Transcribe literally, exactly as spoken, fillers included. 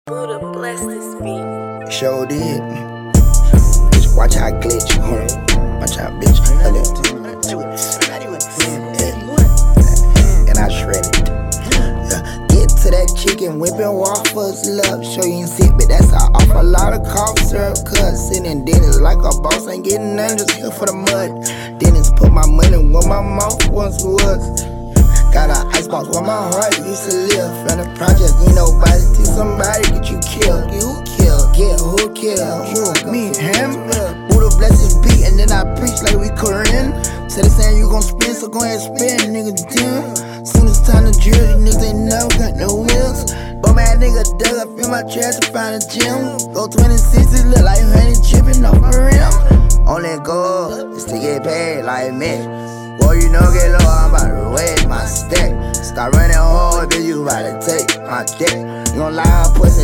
Buddha bless this beat. Sure did. Bitch, watch how I glitch. Hold on. Watch how, bitch. Look at yeah. And I shred it. Yeah. Get to that chicken, whipping waffles, love. Show you ain't sick, but that's how off a lot of cough syrup. Cuz sitting in Dennis like a boss, ain't getting none, just here for the mud. Dennis put my money where my mouth once was. Got an icebox where my heart used to live. From the project, ain't nobody till somebody get you killed. Get who killed? Get who killed? You, me, him. Buddha bless his beat, and then I preach like we Korean. Said they saying you gon' spin, so go ahead and spin, nigga, damn. Soon as time to drill, these niggas ain't never got no wheels. Bum ass nigga dug up in my trash to find a gym. Go twenty sixty, look like honey dripping off my rim. Only goal is to get paid like me. Boy, you know get low, I'm about to wait my stack. Start running hard, bitch, you about to take my dick. You gon' lie, pussy.